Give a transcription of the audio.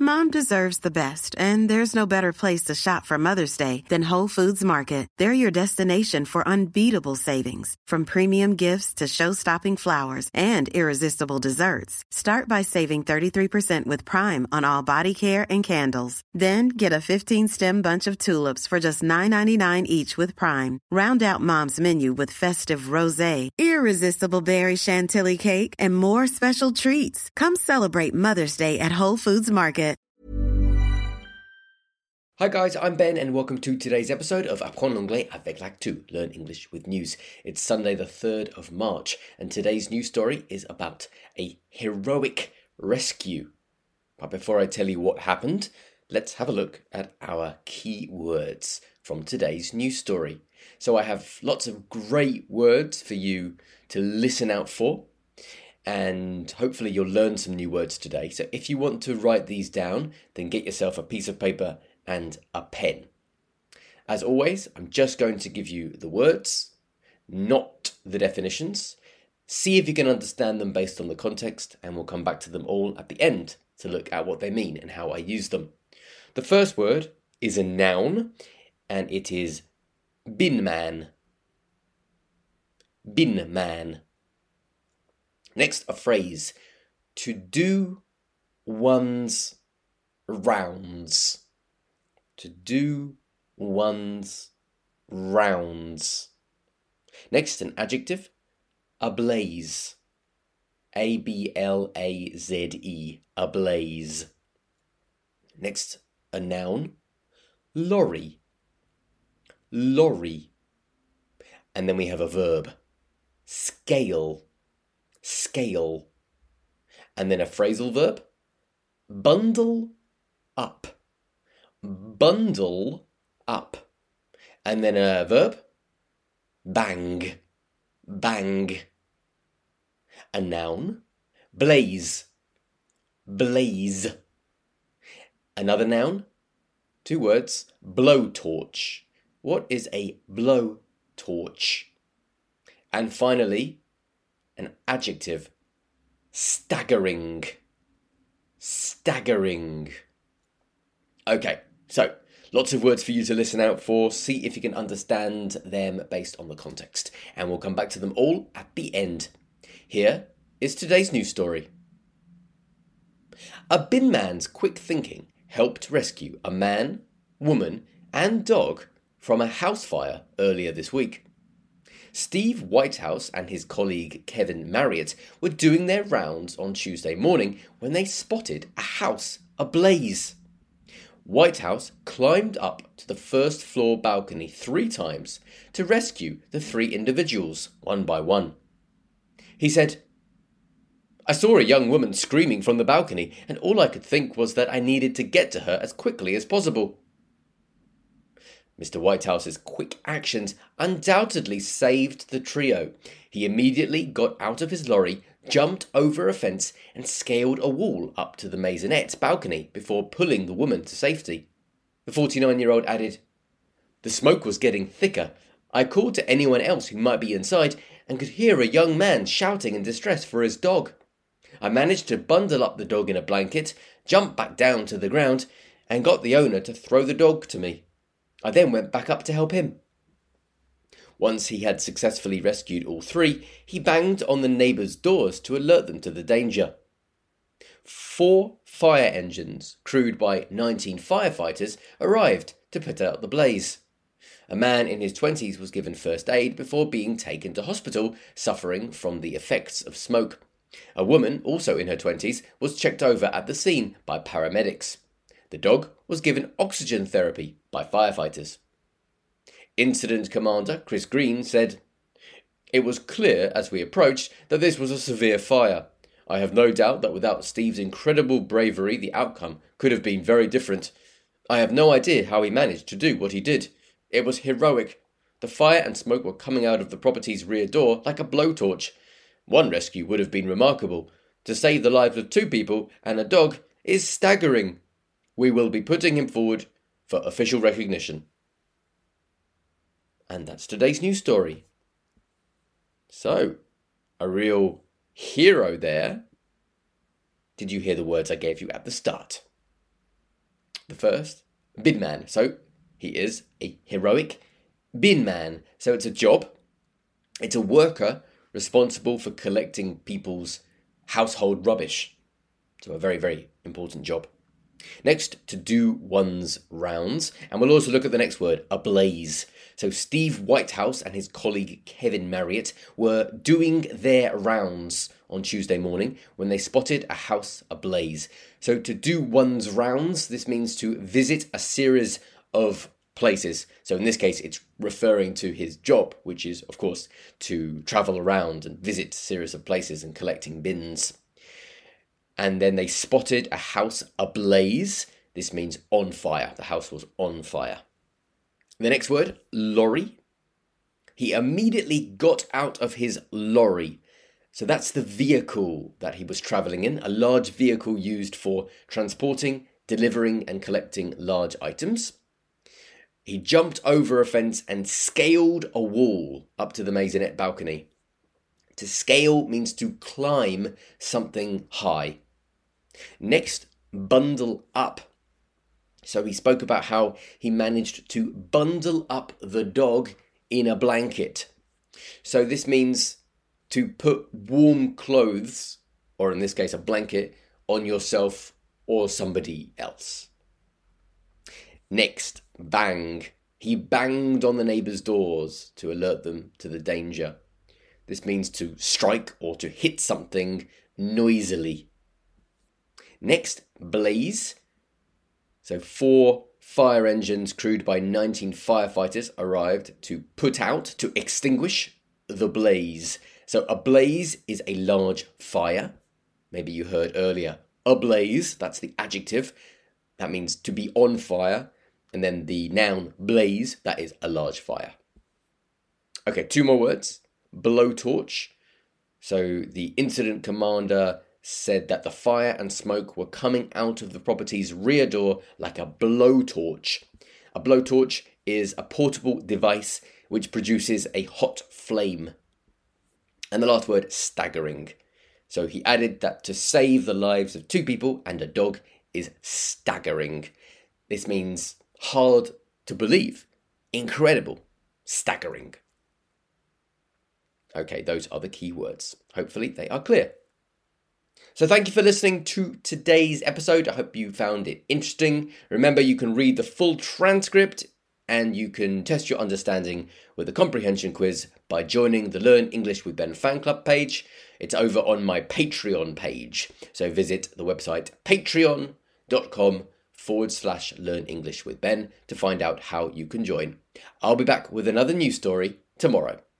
Mom deserves the best, and there's no better place to shop for Mother's Day than Whole Foods Market. They're your destination for unbeatable savings, from premium gifts to show-stopping flowers and irresistible desserts. Start by saving 33% with Prime on all body care and candles. Then get a 15-stem bunch of tulips for just $9.99 each with Prime. Round out Mom's menu with festive rosé, irresistible berry chantilly cake, and more special treats. Come celebrate Mother's Day at Whole Foods Market. Hi guys, I'm Ben and welcome to today's episode of Apprendre l'anglais avec Lac2, Learn English with News. It's Sunday the 3rd of March and today's news story is about a heroic rescue. But before I tell you what happened, let's have a look at our key words from today's news story. So I have lots of great words for you to listen out for, and hopefully you'll learn some new words today. So if you want to write these down, then get yourself a piece of paper and a pen. As always, I'm just going to give you the words, not the definitions. See if you can understand them based on the context, and we'll come back to them all at the end to look at what they mean and how I use them. The first word is a noun, and it is bin man. Bin man. Next, a phrase, to do one's rounds. To do one's rounds. Next, an adjective, ablaze. A-B-L-A-Z-E, ablaze. Next, a noun, lorry. Lorry. And then we have a verb, scale. Scale. And then a phrasal verb, bundle up. Bundle up. And then a verb, bang. Bang. A noun, blaze. Blaze. Another noun, 2 words, blowtorch. What is a blowtorch? And finally, an adjective, staggering. Staggering. Okay, so lots of words for you to listen out for. See if you can understand them based on the context. And we'll come back to them all at the end. Here is today's news story. A bin man's quick thinking helped rescue a man, woman, and dog from a house fire earlier this week. Steve Whitehouse and his colleague Kevin Marriott were doing their rounds on Tuesday morning when they spotted a house ablaze. Whitehouse climbed up to the first floor balcony 3 times to rescue the 3 individuals, one by one. He said, "I saw a young woman screaming from the balcony, and all I could think was that I needed to get to her as quickly as possible." Mr. Whitehouse's quick actions undoubtedly saved the trio. He immediately got out of his lorry, jumped over a fence, and scaled a wall up to the maisonette's balcony before pulling the woman to safety. The 49-year-old added, "The smoke was getting thicker. I called to anyone else who might be inside and could hear a young man shouting in distress for his dog. I managed to bundle up the dog in a blanket, jump back down to the ground, and got the owner to throw the dog to me. I then went back up to help him." Once he had successfully rescued all 3, he banged on the neighbours' doors to alert them to the danger. 4 fire engines, crewed by 19 firefighters, arrived to put out the blaze. A man in his 20s was given first aid before being taken to hospital, suffering from the effects of smoke. A woman, also in her 20s, was checked over at the scene by paramedics. The dog was given oxygen therapy by firefighters. Incident Commander Chris Green said, "It was clear as we approached that this was a severe fire. I have no doubt that without Steve's incredible bravery, the outcome could have been very different. I have no idea how he managed to do what he did. It was heroic. The fire and smoke were coming out of the property's rear door like a blowtorch. One rescue would have been remarkable. To save the lives of 2 people and a dog is staggering. We will be putting him forward for official recognition." And that's today's news story. So, a real hero there. Did you hear the words I gave you at the start? the first, binman. So he is a heroic binman. So it's a job. It's a worker responsible for collecting people's household rubbish. So a very, very important job. Next, to do one's rounds. And we'll also look at the next word, ablaze. So Steve Whitehouse and his colleague Kevin Marriott were doing their rounds on Tuesday morning when they spotted a house ablaze. So to do one's rounds, this means to visit a series of places. So in this case, it's referring to his job, which is, of course, to travel around and visit a series of places and collecting bins. And then they spotted a house ablaze. This means on fire. The house was on fire. The next word, lorry. He immediately got out of his lorry. So that's the vehicle that he was travelling in, a large vehicle used for transporting, delivering and collecting large items. He jumped over a fence and scaled a wall up to the maisonette balcony. To scale means to climb something high. Next, bundle up. So he spoke about how he managed to bundle up the dog in a blanket. So this means to put warm clothes, or in this case a blanket, on yourself or somebody else. Next, bang. He banged on the neighbours' doors to alert them to the danger. This means to strike or to hit something noisily. Next, blaze. So 4 fire engines crewed by 19 firefighters arrived to put out, to extinguish the blaze. So a blaze is a large fire. Maybe you heard earlier, ablaze, that's the adjective. That means to be on fire. And then the noun blaze, that is a large fire. Okay, 2 more words. Blowtorch. So the incident commander said that the fire and smoke were coming out of the property's rear door like a blowtorch. A blowtorch is a portable device which produces a hot flame. And the last word, staggering. So he added that to save the lives of 2 people and a dog is staggering. This means hard to believe, incredible, staggering. Okay, those are the key words. Hopefully they are clear. So thank you for listening to today's episode. I hope you found it interesting. Remember, you can read the full transcript and you can test your understanding with a comprehension quiz by joining the Learn English with Ben fan club page. It's over on my Patreon page. So visit the website patreon.com/Learn English with Ben to find out how you can join. I'll be back with another news story tomorrow.